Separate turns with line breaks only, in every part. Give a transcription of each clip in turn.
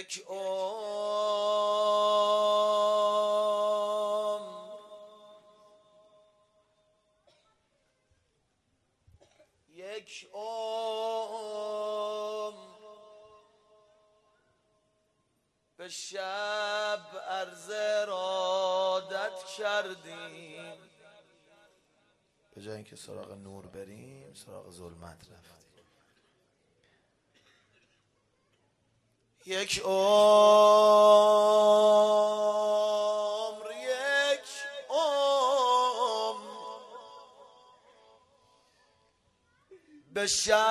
یک عمر به شب عرض ارادت کردیم، به جای اینکه سراغ نور بریم سراغ ظلمت رفتیم. یک عمر به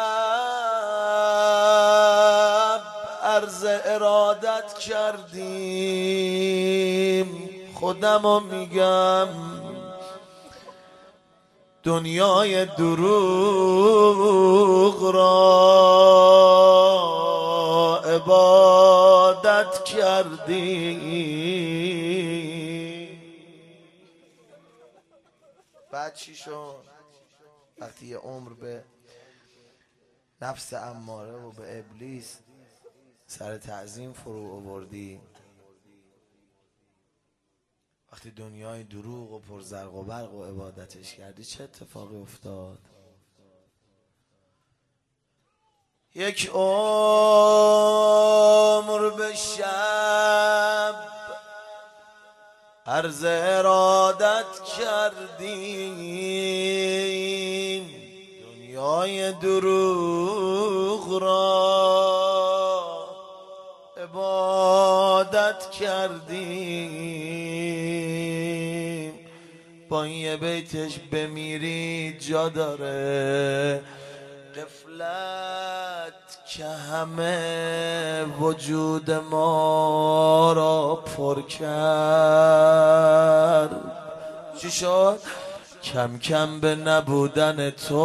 شب عرض ارادت کردیم. خودمو میگم دنیای دروغ را عبادت کردیم. بعد چی شد؟ وقتی یه عمر به نفس اماره و به ابلیس سر تعظیم فرو آوردی، وقتی دنیای دروغ و پرزرق و برق و عبادتش کردی، چه اتفاقی افتاد؟ یک عمر به شب عرض ارادت کردیم، دنیای دروغ را عبادت کردیم. با این یه بیتش بمیری جا داره. غفلت که همه وجود ما را پر کرد، چی شد؟ کم کم به نبودن تو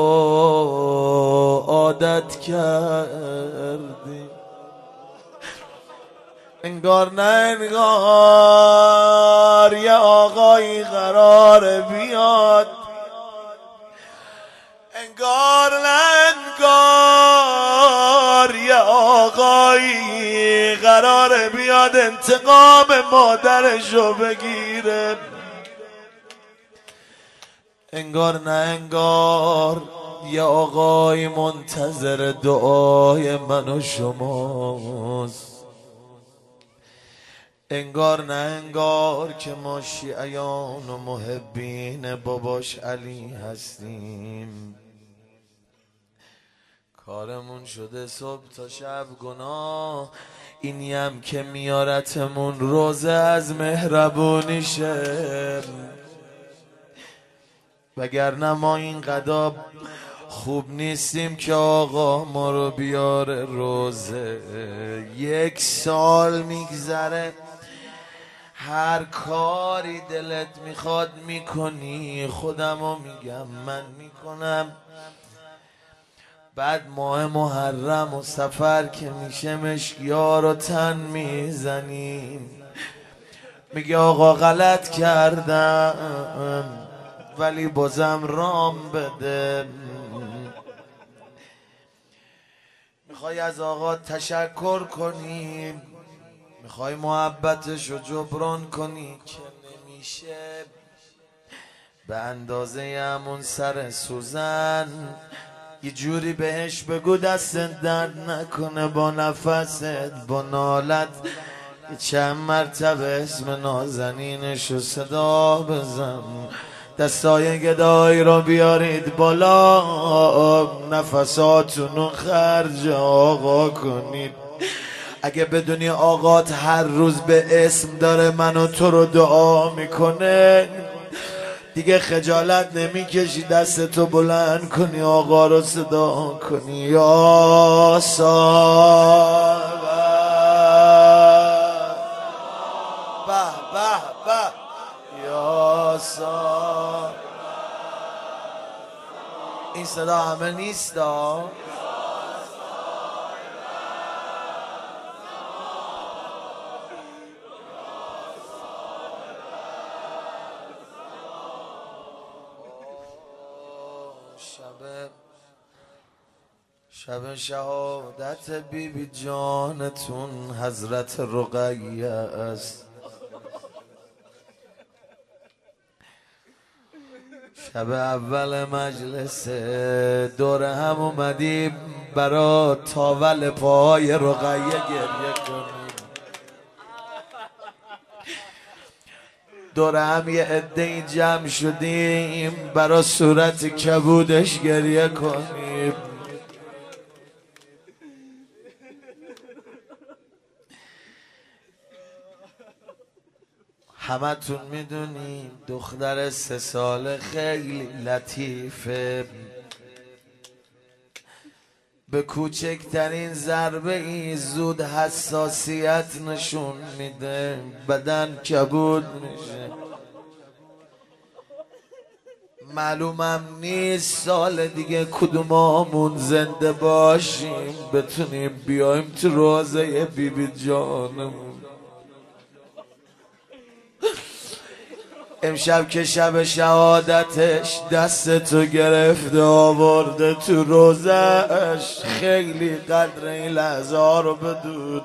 عادت کردیم. انگار نه انگار یه آقایی قراره بیاد، انگار نه انگار یه آقایی قراره بیاد انتقام مادرشو بگیره. انگار نه انگار یه آقای منتظر دعای من و شماست. انگار نه انگار که ما شیعیان و محبین باباش علی هستیم. کارمون شده صبح تا شب گناه، اینی هم که میارتمون روزه از مهربونیشه. وگرنه ما اینقدر خوب نیستیم که آقا ما رو بیاره روزه. 1 سال میگذره هر کاری دلت میخواد میکنی، خودمو میگم من میکنم. بعد ماه محرم و سفر که میشه مشکیا رو تن میزنیم، میگه آقا غلط کردم ولی بازم رام بده. میخوای از آقا تشکر کنی، میخوای محبتش رو جبران کنی که نمیشه. به اندازه همون سر سوزن یه جوری بهش بگو دست درد نکنه، با نفست با نالت چند مرتبه اسم نازنینش رو صدا بزن. دستای گدایی رو بیارید بالا، نفساتونو خرج آقا کنید. اگه بدونی آقات هر روز به اسم داره منو تو رو دعا میکنه، دیگه خجالت نمیکشی دستتو بلند کنی آقا رو صدا کنی. یا صاحب به به به، یا صاحب. این صدا همه نیست ها. شب شهادت بیبی جانتون حضرت رقیه است. شب اول مجلس دور هم اومدیم برا تاول پای رقیه گریه کنیم. دور هم یه عده‌ای جمع شدیم برا صورت کبودش گریه کنیم. همتون میدونین دختر 3 ساله خیلی لطیفه، به کوچکترین ضربه ای زود حساسیت نشون میده، بدن کبود میشه. معلومم نیست سال دیگه کدومامون زنده باشیم بتونیم بیایم تو روضه بیبی جانمون. امشب که شب شهادتش دستتو گرفته آورده تو روزش، خیلی قدر این لحظه ها رو بدون.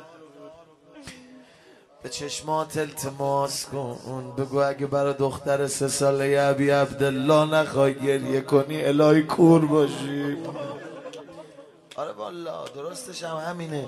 به چشمات التماس کن بگو اگه برای دختر 3 ساله ابی عبدالله نخوای گریه کنی الهی کور باشی. آره والا درستش هم همینه.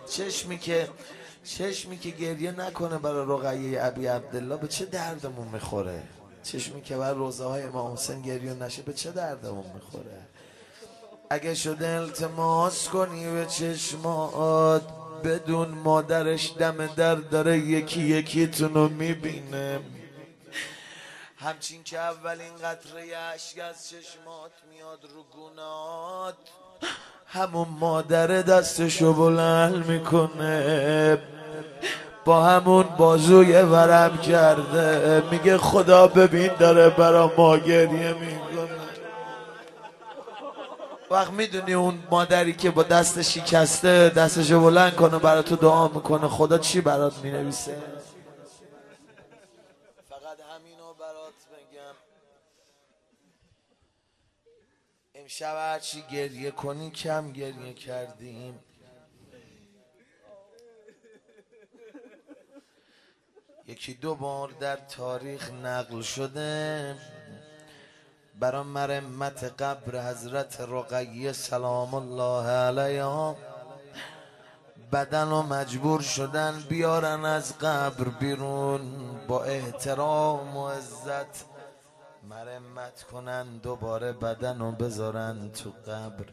چشمی که گریه نکنه برای رقیه ابی عبدالله به چه دردمون میخوره؟ چشمی که برای روزه های امام حسین گریه نشه به چه دردمون میخوره؟ اگه شده التماس کنی به چشمات بدون مادرش دم در داره یکی یکیتونو میبینه. همچین که اولین قطره اشک از چشمات میاد رو گونات، همون مادر دستشو بلند میکنه با همون بازوی ورم کرده میگه خدا ببین داره برا ما گریه میکنه. وقت میدونی اون مادری که با دست شکسته دستشو بلند کنه برا تو دعا میکنه خدا چی برات مینویسه؟ فقط همینو برات بگم امشب هرچی گریه کنی کم گریه کردیم. یکی 2 بار در تاریخ نقل شده برای مرمت قبر حضرت رقیه سلام الله علیها بدن و مجبور شدن بیارن از قبر بیرون، با احترام و عزت مرمت کنن، دوباره بدن رو بذارن تو قبر.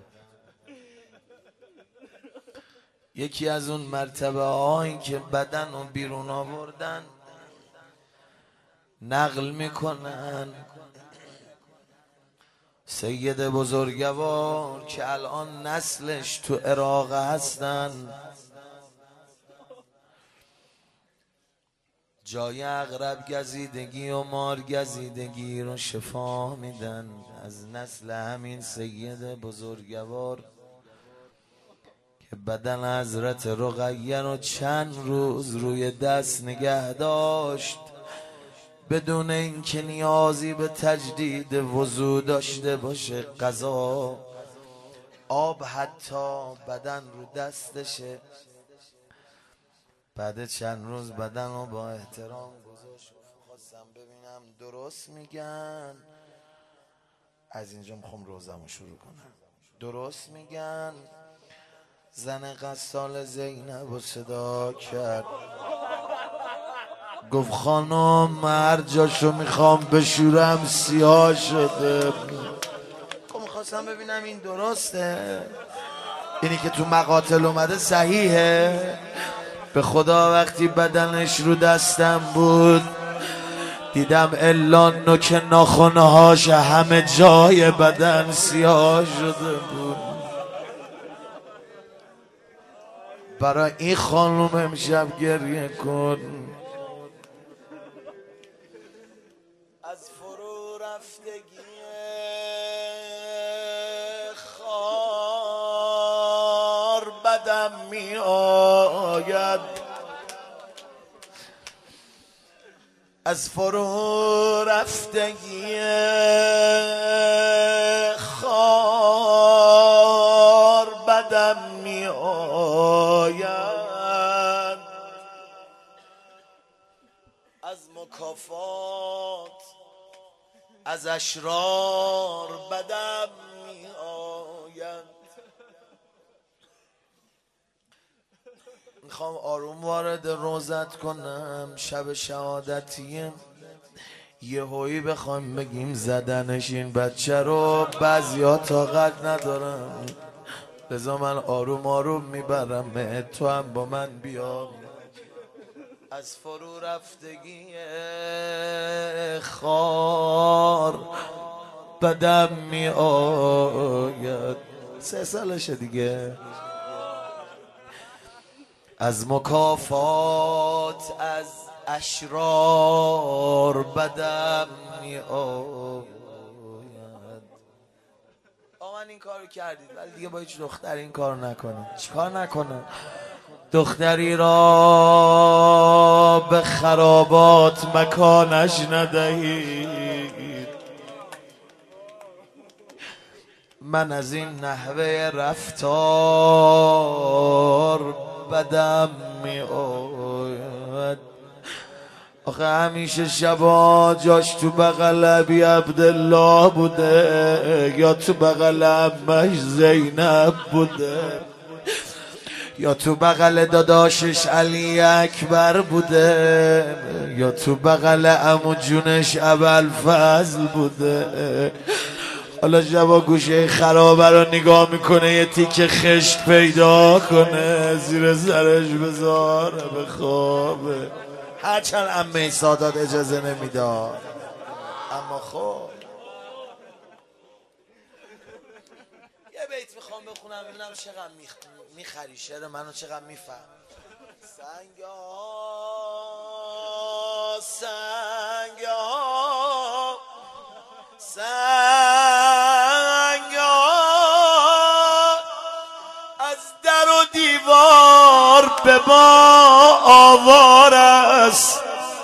یکی از اون مرتبه هایی که بدن رو بیرون آوردن نقل میکنن سید بزرگوار که الان نسلش تو عراق هستن جای عقرب گزیدگی و مار گزیدگی رو شفا میدن. از نسل همین سید بزرگوار که بدن حضرت رقیه رو چند روز روی دست نگه داشت بدون اینکه نیازی به تجدید وضو داشته باشه، غذا آب حتی بدن رو دستشه. بعد چند روز بدن رو با احترام گذاشت. خواستم ببینم درست میگن، از اینجا میخوام روزمو شروع کنم، درست میگن؟ زن غسال زینب رو صدا کرد گفت خانم هر جاشو میخوام بشورم سیاه شده. میخواستم ببینم این درسته؟ اینی که تو مقاتل اومده صحیحه؟ به خدا وقتی بدنش رو دستم بود دیدم الا نوک ناخنهاش همه جای بدن سیاه شده بود. برای این خانم امشب گریه کن. از فرو رفتگی خار بدم می آید، از فرو رفتگی خار از مکافات از اشرار بدم می آید. میخوام آروم وارد روزت کنم، شب شهادتیه، یه هایی بخوام بگیم زدنش این بچه رو بعضیا طاقت ندارم، لذا من آروم آروم میبرم، تو هم با من بیا. از فرو رفتگی خار بدم می آید. 3 سالشه دیگه. از مکافات از اشرار بدم می آید. من این کارو کردید ولی دیگه با هیچ دختر این کارو نکنه. چیکار نکنه؟ دختری را به خرابات مکانش ندهید. من از این نحوه رفتار بدم می آید. آخه همیشه شبا جاش تو بغل ابی عبدالله بوده، یا تو بغل امش زینب بوده، یا تو بغل داداشش علی اکبر بوده، یا تو بغل عمو جونش ابوالفضل بوده. حالا شبا گوشه خرابه رو نگاه میکنه، یه تیکه خشت پیدا کنه زیر سرش بذاره بخوابه، هرچند عمه سادات اجازه نمیداد. اما خب یه بیت میخوام بخونم ببینم چقدر میخری شعر منو، چقدر میفهم. سنگا سنگا سنگا از در و دیوار به ما آوار است،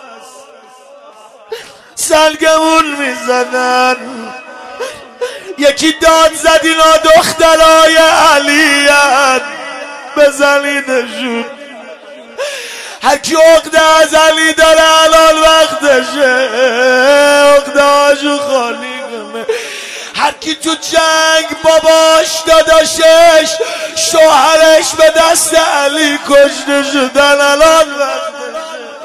سلگمون میزدن. یکی داد زد اینا دخترای علیان، بزنیدشون. هر کی عقده از علی داره الان وقتشه عقده هاشو خالی کنه. هر کی تو جنگ باباش داداشش شوهرش به دست علی کشته شدن الان وقتشه.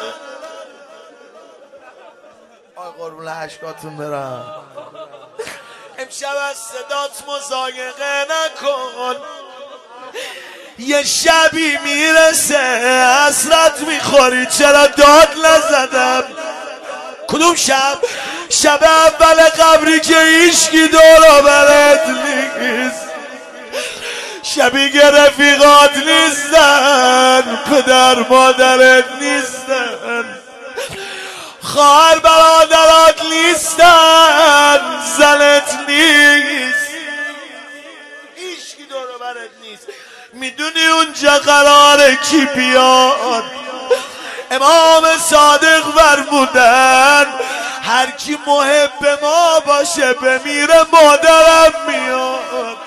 آی قربون عشقاتون برم. امشب از صدات مزایقه نکن، یه شبی میرسه حسرت میخوری چرا داد نزدم. کدوم شب؟ شب اول قبری که هیچکی دور برت نیست، شبی که رفیقات نیستن، پدر مادرت نیستن، خواهر برادرات نیستن، زنت نیست، هیچکی دور برت نیست. میدونی اونجا قراره کی بیاد؟ امام صادق فرمودن هر کی محب ما باشه بمیره مادرم میاد،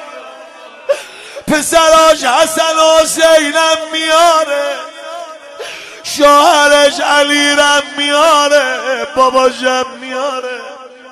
پسراش حسن و حسینم میاره، شوهرش علیرم میاره، باباشم میاره.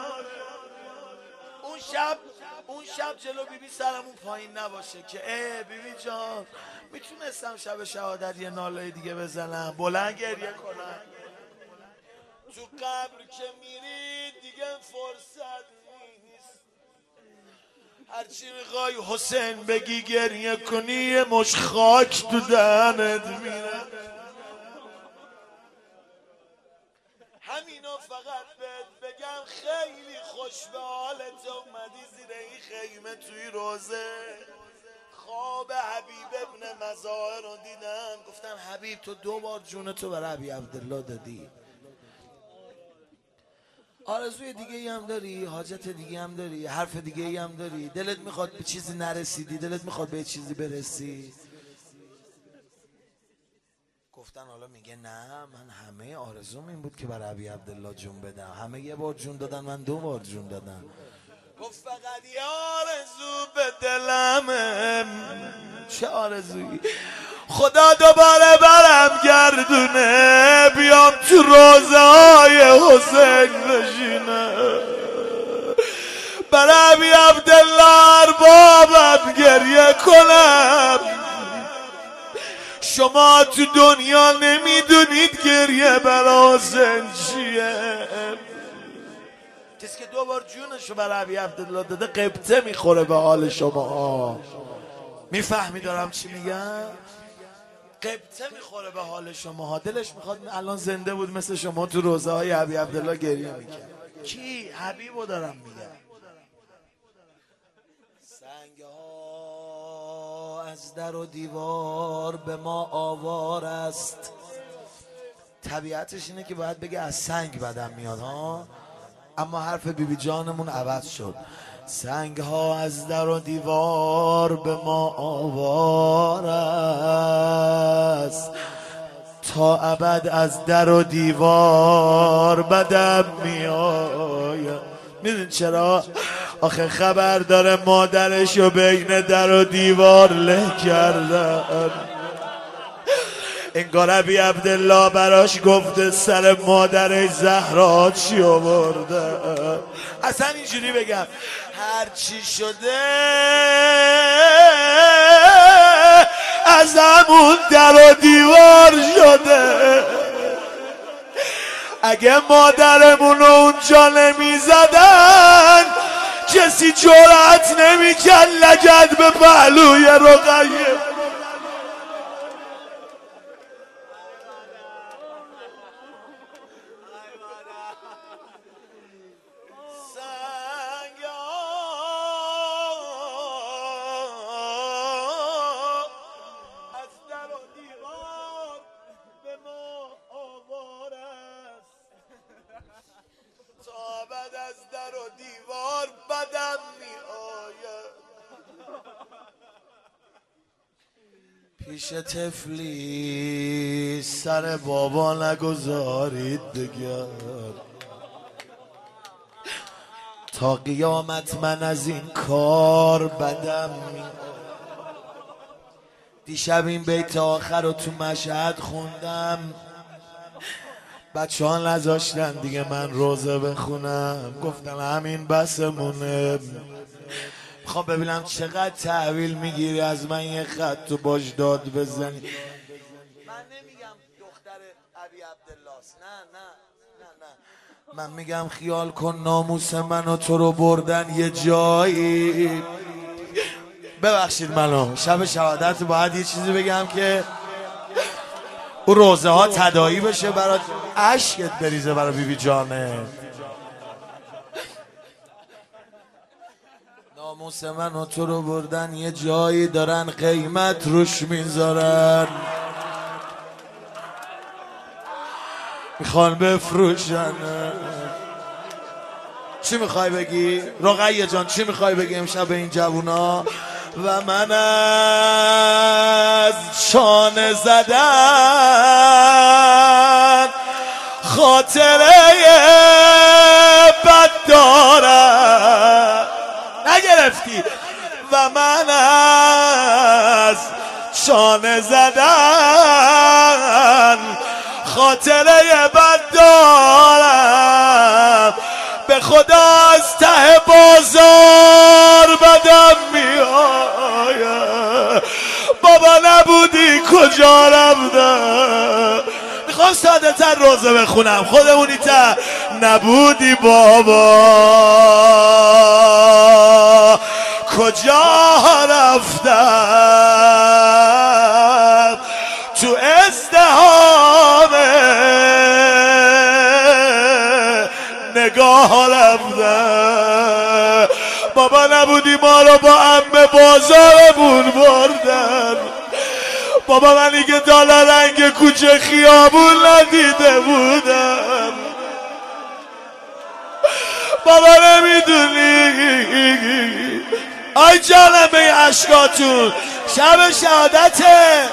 اون شب جلو بیبی سرمون پایین نباشه که بیبی جان میتونستم شب شهادت یه ناله دیگه بزنم، بلند گریه کنم. تو قبر که میری دیگه فرصت نیست، هرچی میخوای حسین بگی گریه کنی یه مش خاک تو دهنت میره. همینو فقط بهت بگم خیلی خوش به حالت اومدی زیر این خیمه توی روزه. خواب حبیب ابن مظاهر رو دیدم، گفتم حبیب تو 2 بار جونتو برای ابی عبدالله دادی، آرزوی دیگه ای هم داری، حاجت دیگه هم داری، حرف دیگه ای هم داری، دلت میخواد به چیزی نرسیدی، دلت میخواد به چیزی برسی. گفتن حالا میگه نه من همه آرزوم این بود که برای ابی عبدالله جون بدم، همه 1 بار جون دادن من 2 بار جون دادم. گفت فقط یه آرزو به دلمه. چه آرزویی؟ خدا دوباره برم گردونه بیام تو روزه جای حسین بشینه. برای ابی عبدالله اربابم گریه کنم. شما تو دنیا نمیدونید گریه برای حسین چیه. کسی که 2 بار جونشو برای ابی عبدالله داده قبطه میخوره به حال شما. میفهمی دارم چی میگم؟ قبطه میخوره به حال شما. دلش میخواد الان زنده بود مثل شما تو روزه های ابی عبدالله گریه میکرد. کی؟ حبیبو دارم میگم. سنگ ها از در و دیوار به ما آوار است. طبیعتش اینه که باید بگه از سنگ بدم میاد ها، اما حرف بیبی جانمون عوض شد. سنگ ها از در و دیوار به ما آوار است، تا ابد از در و دیوار بدم میآید. میدون چرا؟ آخه خبر داره مادرشو بین در و دیوار له کردن. انگار ابی عبدالله براش گفته سر مادرش زهرا چی آورده. اصلا اینجوری بگم هر چی شده از همون در و دیوار شده. اگه مادرمونو اونجا نمی زدن کسی جرأت نمی کرد لگد به پهلوی رقیه. از در و دیوار بدم می آید. پیش طفلی سر بابا نگذارید بگرد، تا قیامت من از این کار بدم می آید. دیشب این بیت آخر رو تو مشهد خوندم، بچه ها نذاشتن دیگه من روزه بخونم، گفتم همین بسمونه. میخوام ببینم چقدر تحویل میگیری از من یه خط تو باش داد بزنی. من نمیگم دختر ابی عبدالله، نه من میگم خیال کن ناموس من و تو رو بردن یه جایی. ببخشید منو شب شهادت باید یه چیزی بگم که اون روزه ها تداعی بشه برات، عشقت بریزه برای بیبی جانه. ناموس من و تو رو بردن یه جایی، دارن قیمت روش میذارن، میخوان بفروشن. چی میخوای بگی؟ رقیه جان چی میخوای بگی امشب به این جوونا؟ و من از شانه زدن خاطره بد دارم. نگرفتی؟ و من از شانه زدن خاطره بد دارم. به خدا از ته بازار بدم میآید. بابا نبودی کجا رفتم؟ میخوام ساده تر روزه بخونم خودمونی تر. نبودی بابا کجا رفتم؟ تو ازدحام نگاه رفتم. بابا نبودی ما رو با عمه بازارمون بردن. بابا منی که دالا رنگ کوچه خیابون ندیده بودم. بابا نمیدونی آی جانمه اشکاتون شب شهادته.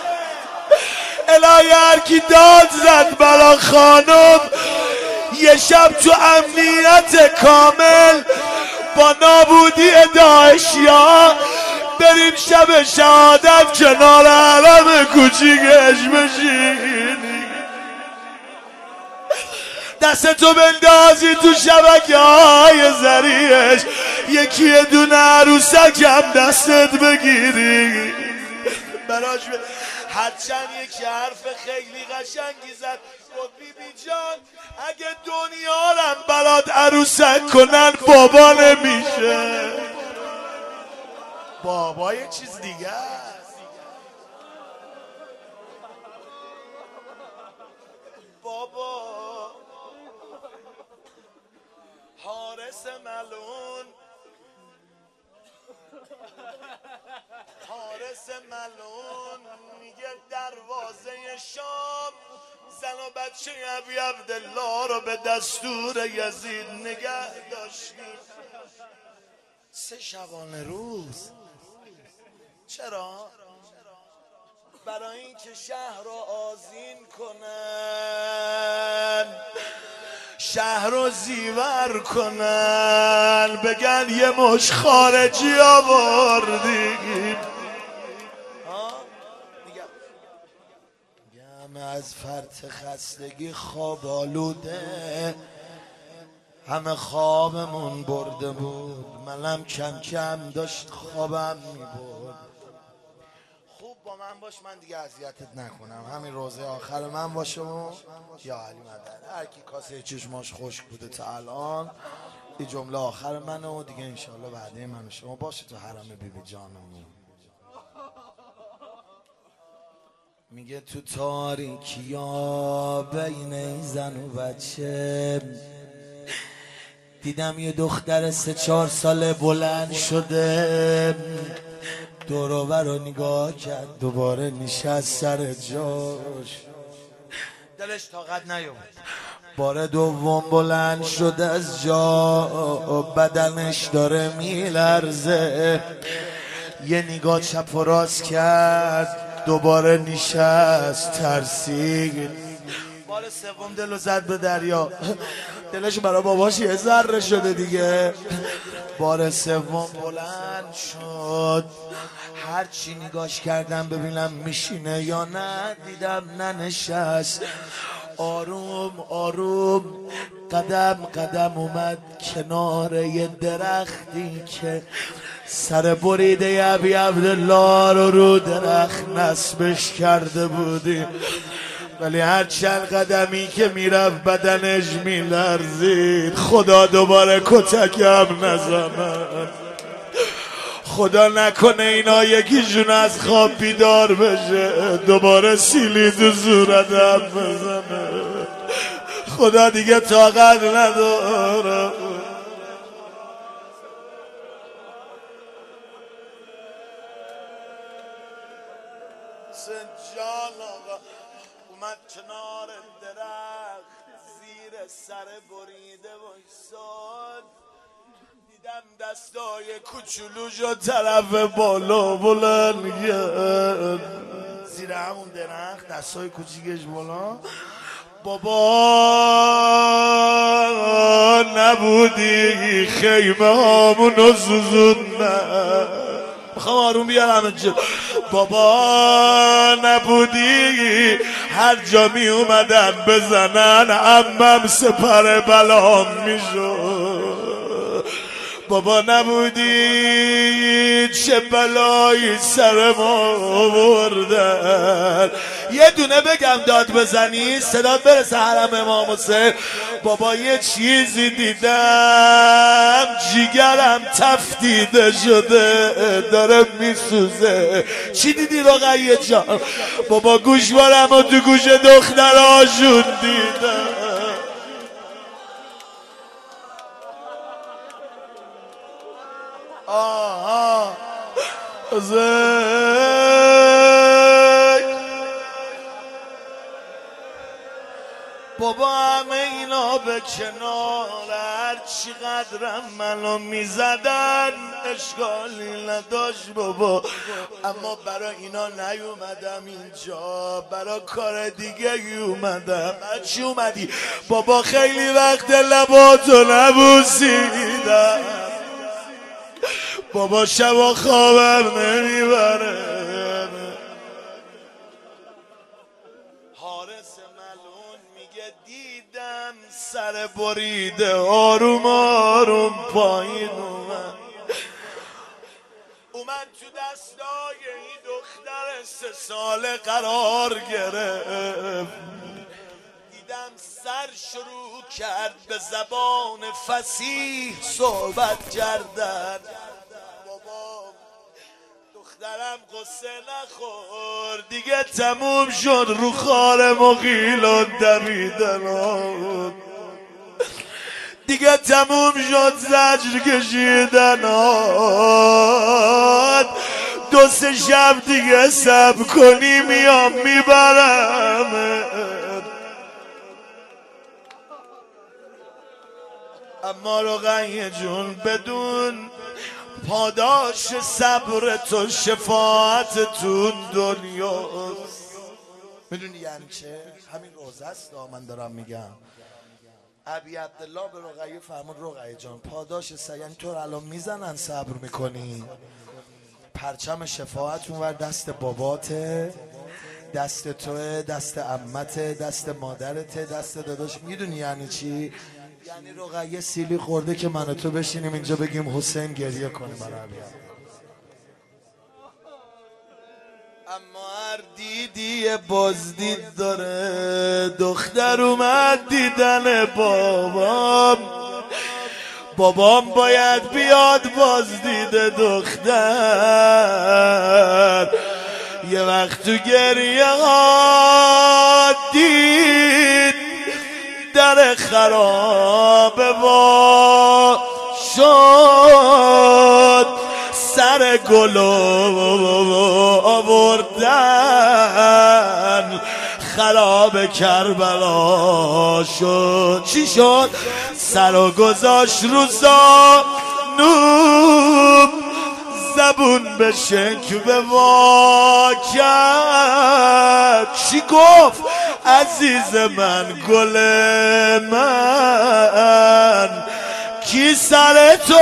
الهی هر کی داد زد برا خانم یه شب تو امنیت کامل با نابودی داعشیا بریم شب شهادت کنار حرم کوچیکش بشینی. دستتو بندازی تو شبکه‌های زریش، یکی دونه عروسکم دستت بگیری براش هرچند یکی حرف خیلی قشنگی زد، گفت بی بی جان اگه دنیارم برات عروسک کنن بابا نمیشه. بابا یه چیز دیگه است. بابا حارس ملون، حارس ملون میگه دروازه شام زن و بچه ابی عبدالله رو به دستور یزید نگه داشتیم 3 شبانه روز. چرا؟ برای اینکه شهر رو آذین کنن، شهر رو زیور کنن، بگن یه مش خارجی آوردیم. میگم از فرط خستگی خواب آلوده، همه خوابمون برده بود، منم کم کم داشت خوابم میبرد. خوب با من باش، من دیگه اذیتت نکنم، همین روزه آخر من باشه و یا علی مدد هر کی کاسه چشماش خشک بوده تا الان این جمله آخر منه و دیگه انشالله بعده من و شما باشه تو حرم بیبی جانمون. میگه تو تاریکی ها بین زن و بچه دیدم یه دختر 3-4 ساله بلند شده، دور و بر رو نگاه کرد، دوباره نشست سر جاش، دلش طاقت نیومد. بار دوم بلند شد از جا، بدنش داره میلرزه، یه نگاه چپ و راست کرد، دوباره نشست ترسید. بار سوم دلو زد به دریا، دلش برای باباش یه ذره شده دیگه. بار سوم بلند شد، هرچی نگاش کردم ببینم میشینه یا نه، دیدم ننشست. آروم آروم قدم قدم اومد کنار یه درختی که سر بریده ابی عبدالله رو درخت نصبش کرده بودی، ولی هر چند قدمی که میرفت بدنش میلرزید. خدا دوباره کتکم نزنه، خدا نکنه اینا یکیشون از خواب بیدار بشه دوباره سیلی تو صورتم بزنه، خدا دیگه طاقت نداره. سنجان آقا اومد کنار درخت زیر سر بریده وایساد، دیدم دستای کوچولوشو طرف بالا بلند کرد، زیر همون درخت دستای کوچیکش بالا. بابا نبودی خیمه هامونو سوزوندن، میخوام آروم بیارم اینجا. بابا نبودی هر جا می اومدن بزنن عمم سپر بلام میشد. بابا نبودی چه بلایی سر ما آوردن. یه دونه بگم داد بزنی صدات برسه حرم امام حسین. بابا یه چیزی دیدم جیگرم تفتیده شده داره میسوزه. چی دیدی رقیه جان؟ بابا گوشوارم و تو گوش دختراشون دیدم. آها بابا همه اینا به کنار، هر چی قدرم منو میزدن اشکالی نداشت بابا، اما برای اینا نیومدم اینجا، برای کار دیگه اومدم. چی اومدی؟ بابا خیلی وقت لباتو نبوسیدم، بابا شبا خوابم نمیبره. حارس ملون میگه دیدم سر بریده آروم آروم پایین اومد تو دستای این دختر 3 ساله قرار گرفت. دیدم سر شروع کرد به زبان فصیح صحبت کردن. بابا دخترم قصه نخور دیگه تموم شد، رو خال مغیلان دویدن دیگه تموم شد، زجر کشیدن 2-3 شب دیگه صبر کنی میام میبرم. اما رقیه جون بدون پاداش صبر تو شفاعتتون دنیاست. میدونی یعنی چه؟ همین روزه است من دارم میگم. ابی عبدالله به رقیه فرمود رقیه جان پاداش یعنی تو الان میزنن صبر میکنی، پرچم شفاعت اونور دست باباته، دست توه، دست عمته، دست مادرته، دست داداش. میدونی یعنی چی؟ یعنی رقیه سیلی خورده که من و تو بشینیم اینجا بگیم حسین گریه کنه برای ابی. اما هر دیدی بازدید داره. دختر اومد دیدن بابام باید بیاد بازدید دختر. یه وقت تو گریه ها دید در خراب وا شد، سر گلو آوردن خراب کربلا شد. چی شد؟ سرو گذاشت رو زانوم، زبون به شکوه وا کرد. چی گفت؟ عزیز من گل من کی سر تو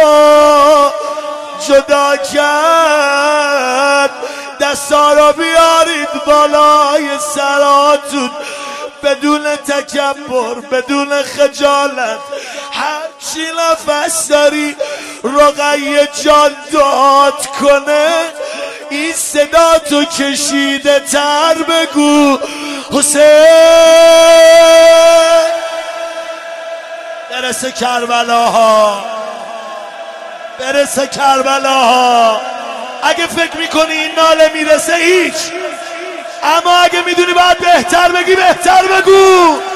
جدا کرد؟ دستا رو بیارید بالای سراتون بدون تکبر بدون خجالت. هر چی نفس داری رقیه جان داد کنه این صدا تو کشیده تر بگو حسین. برسه کربلاها، برسه کربلاها. اگه فکر میکنی این ناله میرسه هیچ، اما اگه میدونی باید بهتر بگی بهتر بگو.